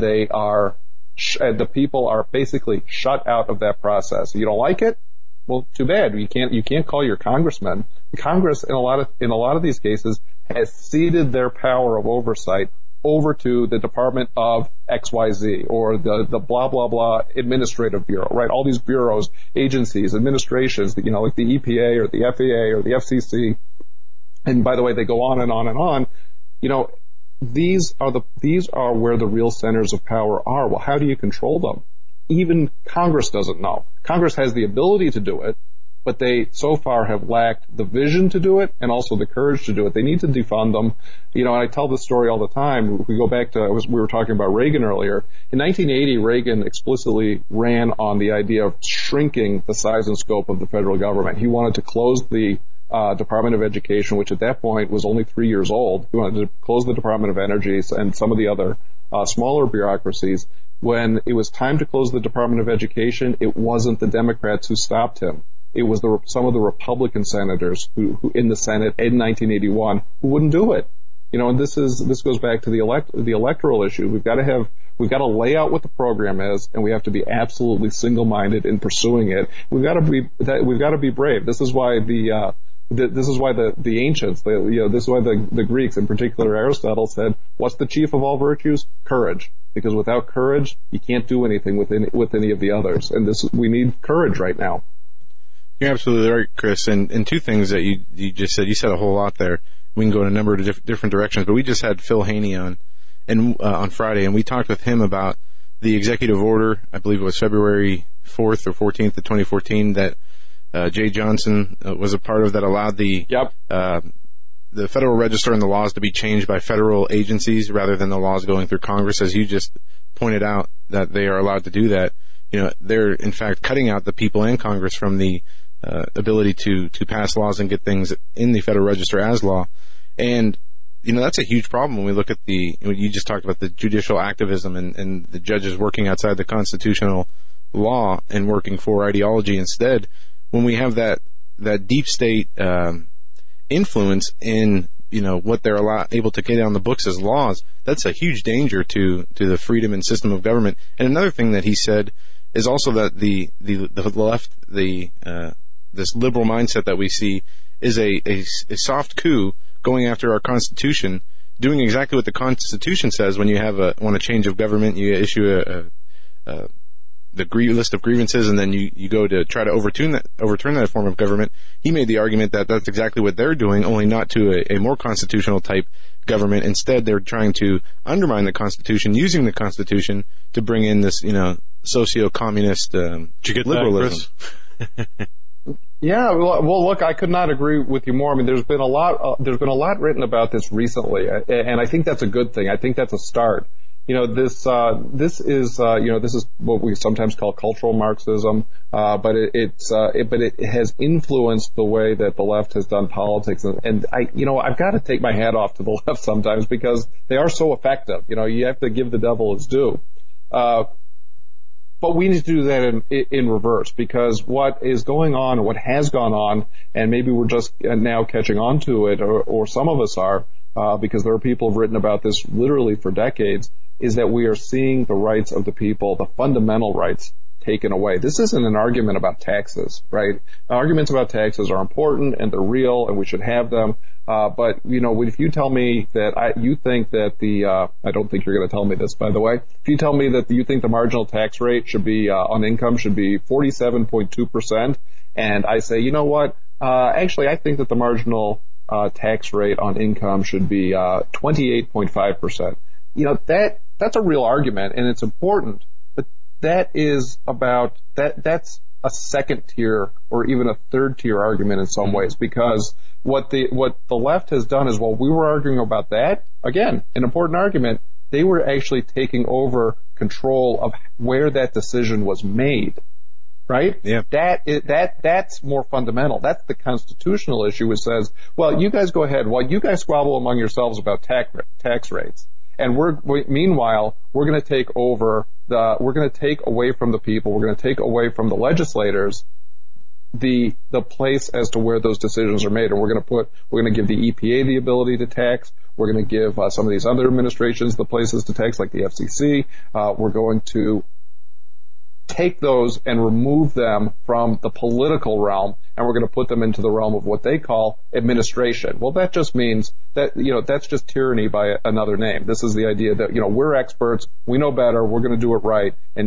Speaker 3: the people are basically shut out of that process. You don't like it? Well, too bad. You can't call your congressman. The Congress, in a lot of these cases, has ceded their power of oversight over to the Department of XYZ or the blah blah blah administrative bureau, right? All these bureaus, agencies, administrations, like the EPA or the FAA or the FCC. And by the way, they go on and on and on. These are where the real centers of power are. Well, how do you control them? Even Congress doesn't know. Congress has the ability to do it, but they so far have lacked the vision to do it and also the courage to do it. They need to defund them. And I tell this story all the time. If we go back to, we were talking about Reagan earlier. In 1980, Reagan explicitly ran on the idea of shrinking the size and scope of the federal government. He wanted to close the Department of Education, which at that point was only 3 years old. He wanted to close the Department of Energy and some of the other smaller bureaucracies. When it was time to close the Department of Education, it wasn't the Democrats who stopped him. It was some of the Republican senators who in the Senate in 1981 who wouldn't do it. And this goes back to the electoral issue. We've got to lay out what the program is, and we have to be absolutely single-minded in pursuing it. We've got to be brave. This is why the ancients, this is why the Greeks, in particular Aristotle, said, what's the chief of all virtues? Courage. Because without courage, you can't do anything with any of the others. And we need courage right now.
Speaker 2: You're absolutely right, Chris. And two things that you just said. You said a whole lot there. We can go in a number of different directions, but we just had Phil Haney on Friday, and we talked with him about the executive order, I believe it was February 4th or 14th of 2014, that Jay Johnson was a part of, that allowed the Federal Register and the laws to be changed by federal agencies rather than the laws going through Congress. As you just pointed out, that they are allowed to do that. They're in fact cutting out the people in Congress from the ability to pass laws and get things in the Federal Register as law. And that's a huge problem when we look at you just talked about the judicial activism and the judges working outside the constitutional law and working for ideology instead. When we have that deep state influence in what they're able to get on the books as laws, that's a huge danger to the freedom and system of government. And another thing that he said is also that the left, this liberal mindset that we see, is a soft coup going after our Constitution, doing exactly what the Constitution says. When you want a change of government, you issue the list of grievances, and then you go to try to overturn that form of government. He made the argument that that's exactly what they're doing, only not to a more constitutional type government. Instead, they're trying to undermine the Constitution, using the Constitution to bring in this, socio-communist
Speaker 1: Did you get
Speaker 2: liberalism.
Speaker 1: That, Chris?
Speaker 3: Yeah, well, look, I could not agree with you more. I mean, there's been a lot written about this recently, and I think that's a good thing. I think that's a start. This is what we sometimes call cultural Marxism, but it has influenced the way that the left has done politics, and I've got to take my hat off to the left sometimes because they are so effective. You have to give the devil his due. But we need to do that in reverse, because what is going on, and what has gone on, and maybe we're just now catching on to it, or some of us are, because there are people who have written about this literally for decades, is that we are seeing the rights of the people, the fundamental rights, taken away. This isn't an argument about taxes, right? Arguments about taxes are important and they're real and we should have them. But, if you tell me that you think that I don't think you're going to tell me this, by the way. If you tell me that you think the marginal tax rate should be, on income should be 47.2%, and I say, you know what? Actually, I think that the marginal, tax rate on income should be, 28.5%. That's a real argument and it's important. That is that's a second tier or even a third tier argument in some ways, because what the left has done is, while we were arguing about that, again, an important argument, they were actually taking over control of where that decision was made. Right?
Speaker 2: Yeah.
Speaker 3: That's more fundamental. That's the constitutional issue, which says, well, you guys go ahead while you guys squabble among yourselves about tax rates. And meanwhile, we're going to take away from the people, we're going to take away from the legislators the place as to where those decisions are made. And we're going to give the EPA the ability to tax. We're going to give some of these other administrations the places to tax, like the FCC. We're going to take those and remove them from the political realm, and we're going to put them into the realm of what they call administration. Well, that just means that, that's just tyranny by another name. This is the idea that, we're experts, we know better, we're going to do it right, and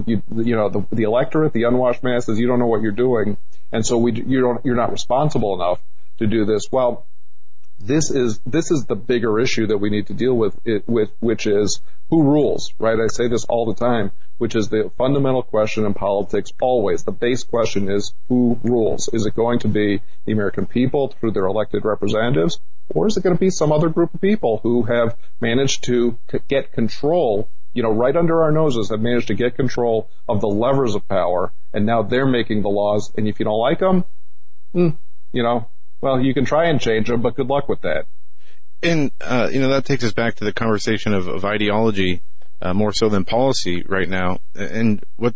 Speaker 3: the electorate, the unwashed masses, you don't know what you're doing, and so you're not responsible enough to do this. Well, this is the bigger issue that we need to deal with, which is who rules, right? I say this all the time, which is the fundamental question in politics always. The base question is who rules? Is it going to be the American people through their elected representatives, or is it going to be some other group of people who have managed to get control, right under our noses, have managed to get control of the levers of power, and now they're making the laws, and if you don't like them, well, you can try and change them, but good luck with that.
Speaker 2: And, that takes us back to the conversation of ideology, more so than policy right now. And what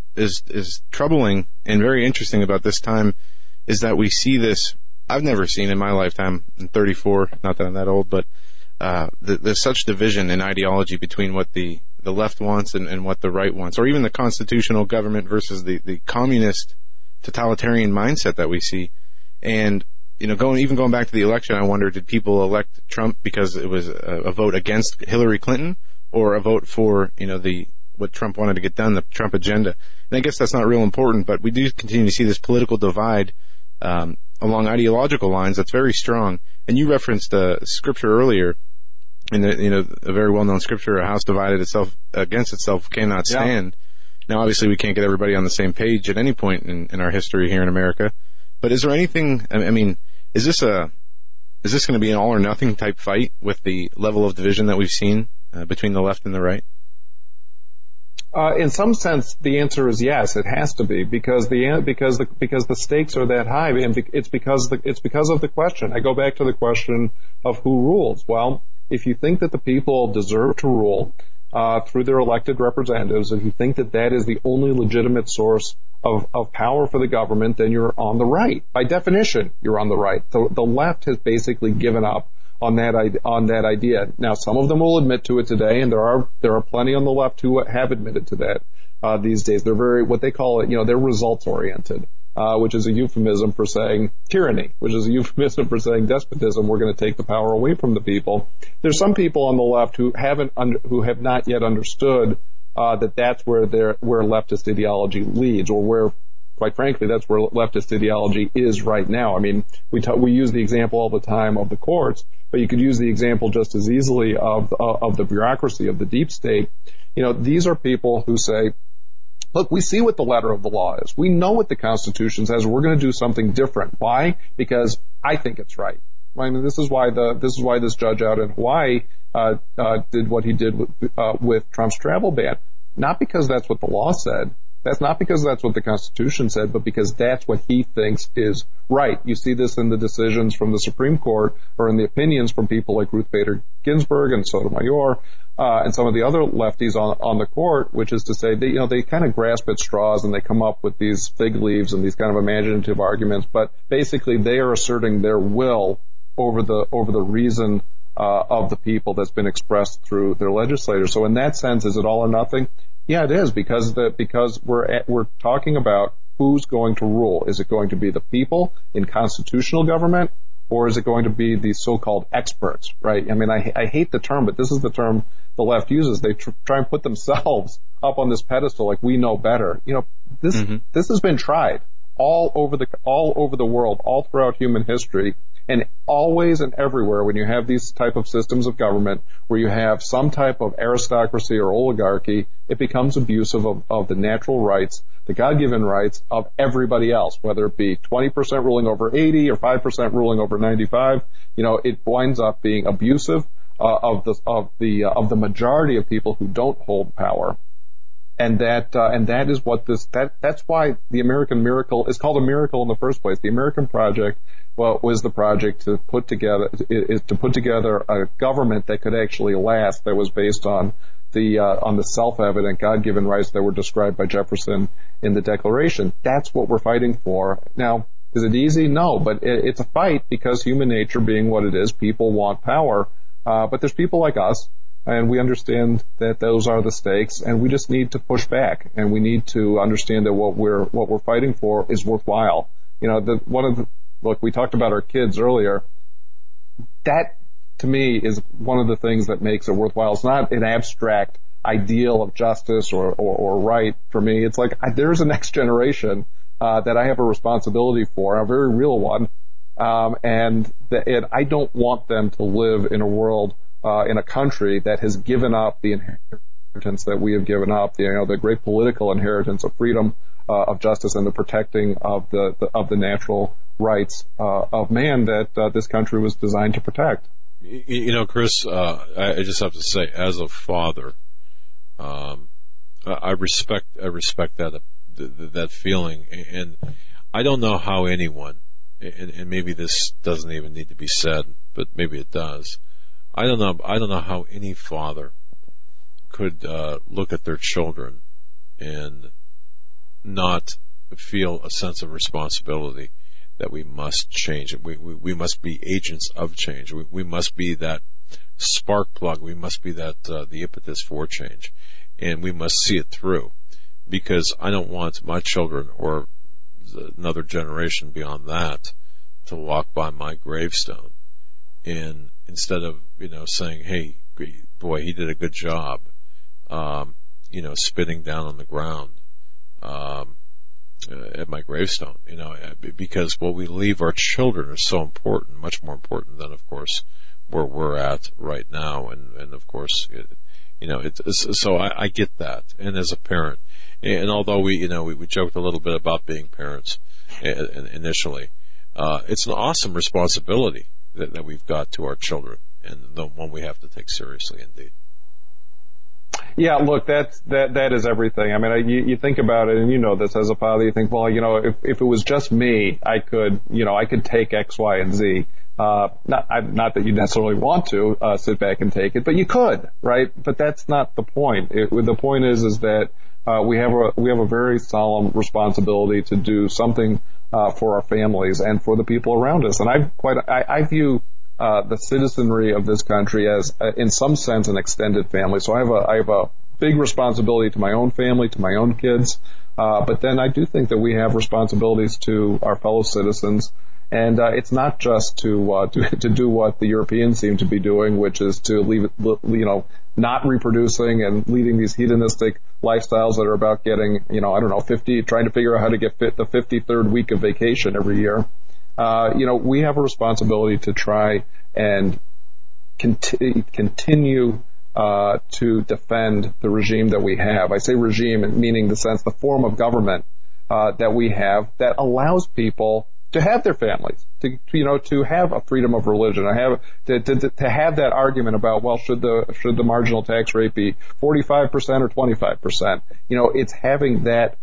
Speaker 2: is troubling and very interesting about this time is that we see this, I've never seen in my lifetime, I'm 34, not that I'm that old, but there's such division in ideology between what the left wants and what the right wants, or even the constitutional government versus the communist totalitarian mindset that we see. And going back to the election, I wonder, did people elect Trump because it was a vote against Hillary Clinton, or a vote for, what Trump wanted to get done, the Trump agenda? And I guess that's not real important, but we do continue to see this political divide along ideological lines that's very strong. And you referenced scripture earlier, in a very well-known scripture, a house divided itself against itself cannot stand. Yeah. Now, obviously, we can't get everybody on the same page at any point in our history here in America. But is there anything, is this going to be an all or nothing type fight with the level of division that we've seen between the left and the right?
Speaker 3: In some sense, the answer is yes. It has to be, because the stakes are that high, and it's because of the question. I go back to the question of who rules. Well, if you think that the people deserve to rule through their elected representatives, if you think that is the only legitimate source of power for the government, then you're on the right. By definition, you're on the right. The left has basically given up on that idea. Now, some of them will admit to it today, and there are plenty on the left who have admitted to that these days. They're very, what they call it, they're results oriented, which is a euphemism for saying tyranny, which is a euphemism for saying despotism. We're going to take the power away from the people. There's some people on the left who have not yet understood that's where leftist ideology leads, or where, quite frankly, that's where leftist ideology is right now. I mean, we use the example all the time of the courts, but you could use the example just as easily of the bureaucracy, of the deep state. These are people who say, look, we see what the letter of the law is. We know what the Constitution says. We're going to do something different. Why? Because I think it's right. I mean, this is why this judge out in Hawaii did what he did with Trump's travel ban. Not because that's what the law said, That's not because that's what the Constitution said, but because that's what he thinks is right. You see this in the decisions from the Supreme Court or in the opinions from people like Ruth Bader Ginsburg and Sotomayor, and some of the other lefties on the court, which is to say they kind of grasp at straws and they come up with these fig leaves and these kind of imaginative arguments, but basically they are asserting their will over the reason of the people that's been expressed through their legislators. So in that sense, is it all or nothing? Yeah, it is, because we're talking about who's going to rule. Is it going to be the people in constitutional government, or is it going to be the so-called experts, right? I mean, I hate the term, but this is the term the left uses. They try and put themselves up on this pedestal like we know better. This has been tried all over the world, all throughout human history. And always and everywhere when you have these type of systems of government where you have some type of aristocracy or oligarchy, it becomes abusive of the natural rights, the God-given rights of everybody else, whether it be 20% ruling over 80 or 5% ruling over 95. It winds up being abusive of the majority of people who don't hold power. And that is what that's why the American miracle is called a miracle in the first place. The American project was the project to put together a government that could actually last, that was based on the self-evident God-given rights that were described by Jefferson in the Declaration. That's what we're fighting for. Now, is it easy? No, but it's a fight because human nature being what it is, people want power. But there's people like us, and we understand that those are the stakes, and we just need to push back, and we need to understand that what we're fighting for is worthwhile. Look, we talked about our kids earlier. That, to me, is one of the things that makes it worthwhile. It's not an abstract ideal of justice or right for me. It's like there's a next generation that I have a responsibility for, a very real one, and I don't want them to live in a world, in a country that has given up the inheritance that we have given up, the great political inheritance of freedom, of justice, and the protecting of the natural rights of man that this country was designed to protect.
Speaker 1: Chris, I just have to say, as a father, I respect that feeling, and I don't know how anyone, and maybe this doesn't even need to be said, but maybe it does. I don't know how any father could look at their children and not feel a sense of responsibility that we must change. We must be agents of change. We must be that spark plug. We must be that the impetus for change, and we must see it through. Because I don't want my children or another generation beyond that to walk by my gravestone, and instead of saying, "Hey, boy, he did a good job," spitting down on the ground at my gravestone, because what we leave our children is so important, much more important than, of course, where we're at right now. And of course, so I get that. And as a parent, and although we joked a little bit about being parents initially, it's an awesome responsibility that we've got to our children, and the one we have to take seriously indeed.
Speaker 3: Yeah, look, that is everything. I mean, you think about it, and this as a father, you think, well, if it was just me, I could take X, Y, and Z. Not that you necessarily want to sit back and take it, but you could, right? But that's not the point. The point is that we have a very solemn responsibility to do something for our families and for the people around us. And I view the citizenry of this country as, in some sense, an extended family. So I have a big responsibility to my own family, to my own kids. But then I do think that we have responsibilities to our fellow citizens. And it's not just to do what the Europeans seem to be doing, which is to leave it, not reproducing and leading these hedonistic lifestyles that are about getting, trying to figure out how to get the 53rd week of vacation every year. We have a responsibility to try and continue to defend the regime that we have. I say regime meaning the form of government that we have that allows people to have their families, to have a freedom of religion, to have that argument about, well, should the marginal tax rate be 45% or 25%? It's having that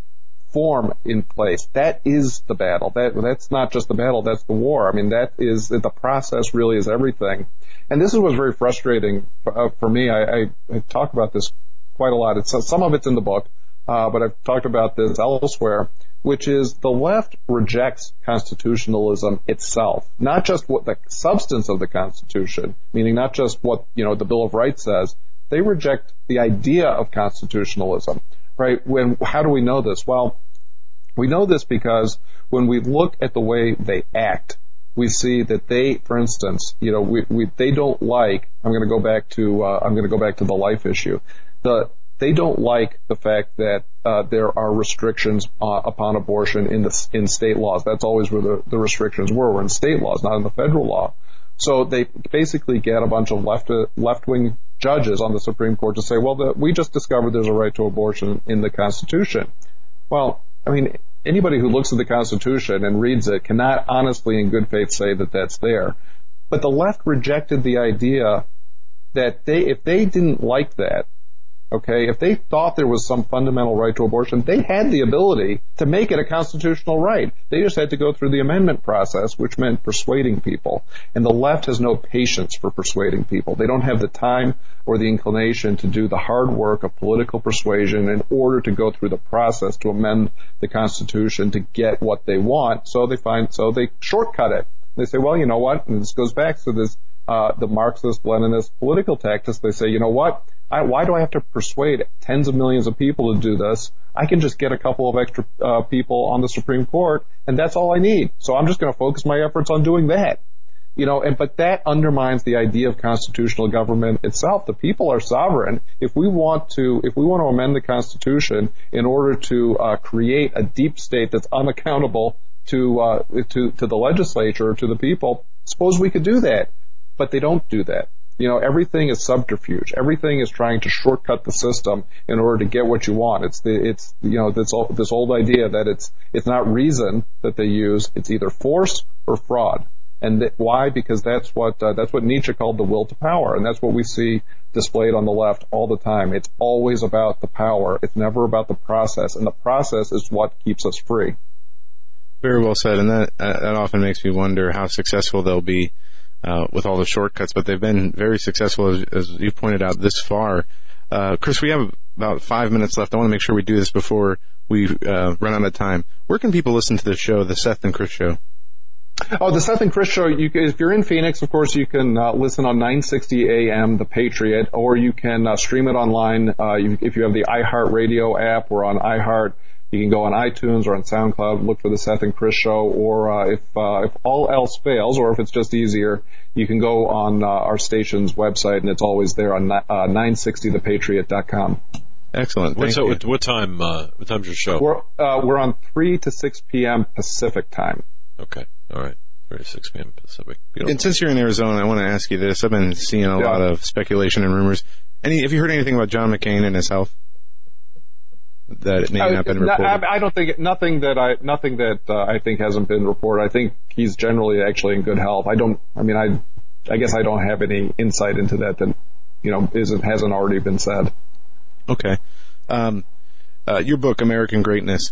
Speaker 3: form in place. That is the battle. That's not just the battle, that's the war. I mean, that is, the process really is everything. And this is what's very frustrating for me. I talk about this quite a lot. Some of it's in the book, but I've talked about this elsewhere, which is the left rejects constitutionalism itself, not just what the substance of the Constitution, meaning not just what, the Bill of Rights says. They reject the idea of constitutionalism, right? How do we know this? Well, we know this because when we look at the way they act, we see that they, for instance, they don't like, I'm going to go back to the life issue. They don't like the fact that there are restrictions upon abortion in state laws. That's always where the restrictions were in state laws, not in the federal law. So they basically get a bunch of left-wing judges on the Supreme Court to say, well, we just discovered there's a right to abortion in the Constitution. Well, I mean, anybody who looks at the Constitution and reads it cannot honestly in good faith say that that's there. But the left rejected the idea that if they didn't like that, okay, if they thought there was some fundamental right to abortion, they had the ability to make it a constitutional right. They just had to go through the amendment process, which meant persuading people. And the left has no patience for persuading people. They don't have the time or the inclination to do the hard work of political persuasion in order to go through the process to amend the Constitution to get what they want. So they shortcut it. They say, well, you know what? And this goes back to this, the Marxist-Leninist political tactics. They say, you know what? Why do I have to persuade tens of millions of people to do this? I can just get a couple of extra people on the Supreme Court, and that's all I need. So I'm just going to focus my efforts on doing that. But that undermines the idea of constitutional government itself. The people are sovereign. If we want to amend the Constitution in order to create a deep state that's unaccountable to the legislature or to the people, suppose we could do that. But they don't do that. Everything is subterfuge. Everything is trying to shortcut the system in order to get what you want. It's this old idea that it's not reason that they use. It's either force or fraud. And why? Because that's what Nietzsche called the will to power, and that's what we see displayed on the left all the time. It's always about the power. It's never about the process, and the process is what keeps us free.
Speaker 2: Very well said, and that often makes me wonder how successful they'll be with all the shortcuts, but they've been very successful, as you pointed out, this far. Chris, we have about 5 minutes left. I want to make sure we do this before we run out of time. Where can people listen to the show, The Seth and Chris Show?
Speaker 3: Oh, The Seth and Chris Show, if you're in Phoenix, of course, you can listen on 960 AM, The Patriot, or you can stream it online. If you have the iHeartRadio app, we're on iHeart. You can go on iTunes or on SoundCloud, look for The Seth and Chris Show, or if all else fails, or if it's just easier, you can go on our station's website, and it's always there on 960thepatriot.com.
Speaker 2: Excellent.
Speaker 1: What time's your show?
Speaker 3: We're on 3 to 6 p.m. Pacific time.
Speaker 1: Okay. All right. 3 to 6 p.m. Pacific. Beautiful.
Speaker 2: And since you're in Arizona, I want to ask you this. I've been seeing a lot of speculation and rumors. Have you heard anything about John McCain and his health? That it may not have been reported?
Speaker 3: I don't think nothing that I think hasn't been reported. I think he's generally actually in good health. I guess I don't have any insight into that hasn't already been said.
Speaker 2: Okay. Your book, American Greatness,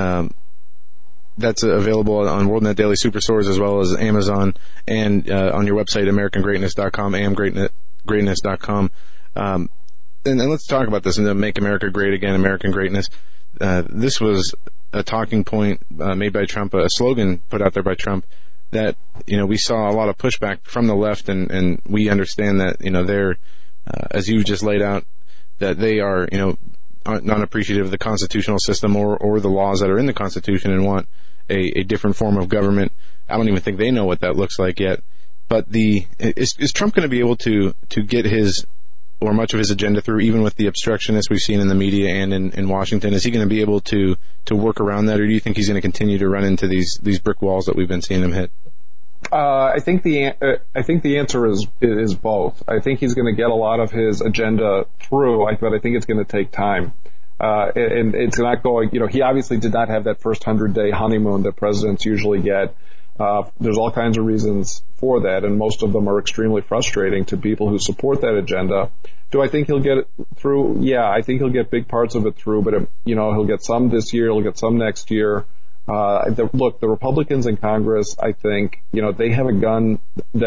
Speaker 2: that's available on WorldNet Daily Superstores as well as Amazon and on your website, AmericanGreatness.com, amgreatness.com. And let's talk about this and Make America Great Again, American Greatness. This was a talking point made by Trump, a slogan put out there by Trump that, we saw a lot of pushback from the left, and we understand that, they're, as you just laid out, that they are, not appreciative of the constitutional system or the laws that are in the Constitution and want a different form of government. I don't even think they know what that looks like yet. But is Trump going to be able to get his or much of his agenda through, even with the obstructionists we've seen in the media and in Washington? Is he going to be able to work around that, or do you think he's going to continue to run into these brick walls that we've been seeing him hit?
Speaker 3: I think the answer is both. I think he's going to get a lot of his agenda through, but I think it's going to take time. And it's not going, he obviously did not have that first 100-day honeymoon that presidents usually get. There's all kinds of reasons for that, and most of them are extremely frustrating to people who support that agenda. Do I think he'll get it through? Yeah, I think he'll get big parts of it through, but he'll get some this year, he'll get some next year. Look, the Republicans in Congress, I think, they have a gun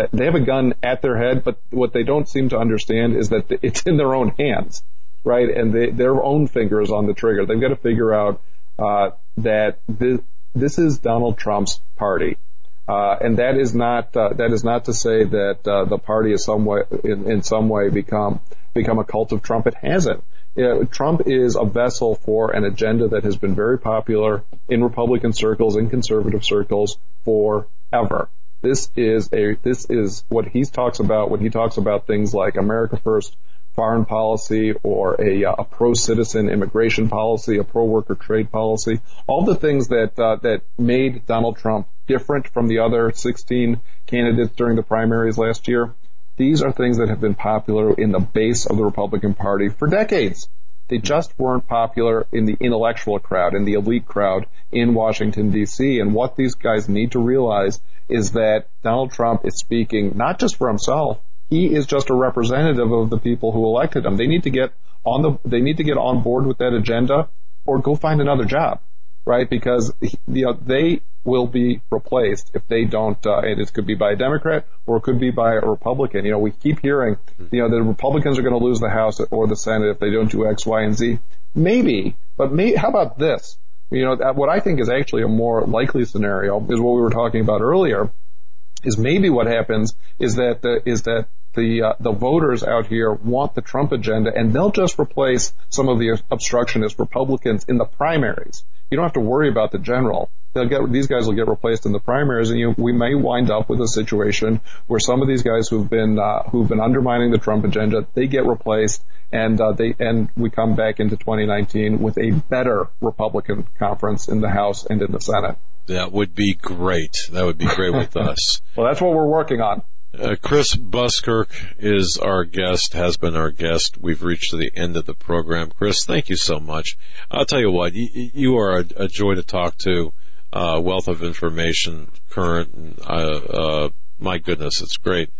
Speaker 3: at their head, but what they don't seem to understand is that it's in their own hands, right? And their own finger is on the trigger. They've got to figure out that this is Donald Trump's party. And that is not to say that the party is in some way become a cult of Trump. It hasn't. Trump is a vessel for an agenda that has been very popular in Republican circles, in conservative circles forever. This is what he talks about when he talks about things like America First foreign policy or a pro-citizen immigration policy, a pro-worker trade policy, all the things that made Donald Trump different from the other 16 candidates during the primaries last year. These are things that have been popular in the base of the Republican Party for decades. They just weren't popular in the intellectual crowd, in the elite crowd in Washington, D.C. And what these guys need to realize is that Donald Trump is speaking not just for himself. He is just a representative of the people who elected him. They need to get on board with that agenda or go find another job, right? Because they will be replaced if they don't, and it could be by a Democrat or it could be by a Republican. We keep hearing, the Republicans are going to lose the House or the Senate if they don't do X, Y, and Z. Maybe, but how about this? What I think is actually a more likely scenario is what we were talking about earlier, is maybe what happens is that the voters out here want the Trump agenda, and they'll just replace some of the obstructionist Republicans in the primaries. You don't have to worry about the general. These guys will get replaced in the primaries, and we may wind up with a situation where some of these guys who've been undermining the Trump agenda, they get replaced, and we come back into 2019 with a better Republican conference in the House and in the Senate.
Speaker 1: That would be great. That would be great with us.
Speaker 3: Well, that's what we're working on.
Speaker 1: Chris Buskirk is our guest, has been our guest. We've reached the end of the program. Chris, thank you so much. I'll tell you what, you are a joy to talk to, wealth of information, current, my goodness, it's great.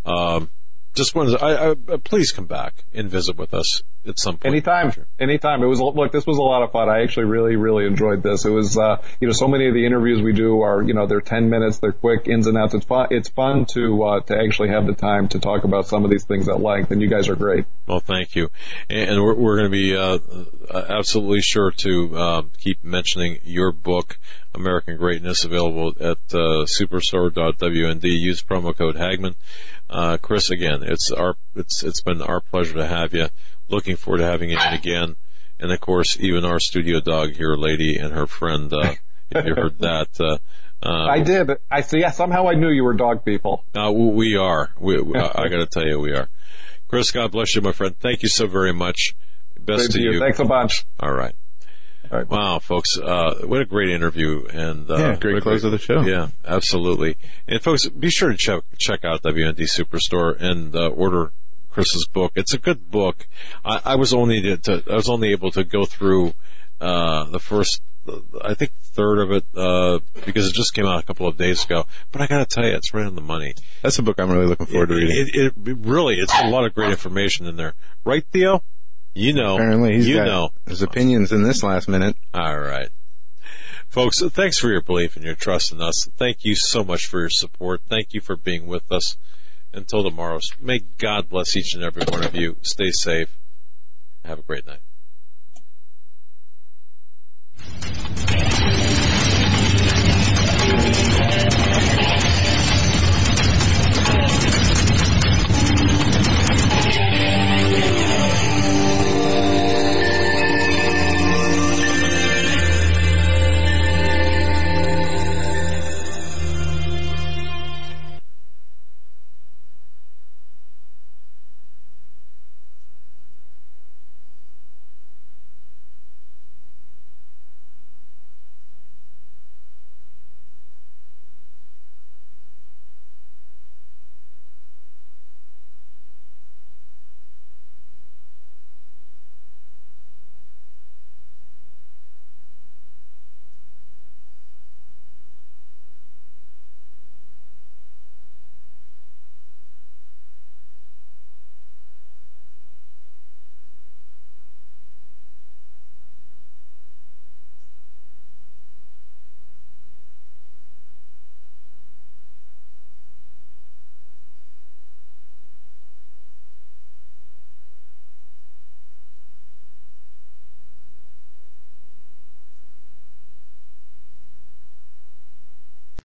Speaker 1: Just wanted please come back and visit with us at some point.
Speaker 3: Anytime. This was a lot of fun. I actually really, really enjoyed this. It was, so many of the interviews we do are, they're 10 minutes, they're quick, ins and outs. It's fun to actually have the time to talk about some of these things at length, and you guys are great.
Speaker 1: Well, thank you. And we're going to be, absolutely sure to, keep mentioning your book, American Greatness, available at, superstore.wnd. Use promo code Hagman. Chris, again, it's been our pleasure to have you. Looking forward to having you in again. And of course, even our studio dog here, Lady, and her friend, if you heard that,
Speaker 3: I did. I see. Somehow I knew you were dog people.
Speaker 1: We are. I gotta tell you, we are. Chris, God bless you, my friend. Thank you so very much. Best to you.
Speaker 3: Thanks a bunch.
Speaker 1: All right. Wow, folks, what a great interview, and
Speaker 2: great close of the show.
Speaker 1: Yeah, absolutely. And folks, be sure to check out WND Superstore and order Chris's book. It's a good book. I was only able to go through the first, I think, third of it because it just came out a couple of days ago. But I got to tell you, it's right on the money.
Speaker 2: That's a book I'm really looking forward to reading.
Speaker 1: It really, it's a lot of great information in there, right, Theo?
Speaker 2: Apparently he's got his opinions in this last minute.
Speaker 1: All right. Folks, thanks for your belief and your trust in us. Thank you so much for your support. Thank you for being with us. Until tomorrow, may God bless each and every one of you. Stay safe. Have a great night.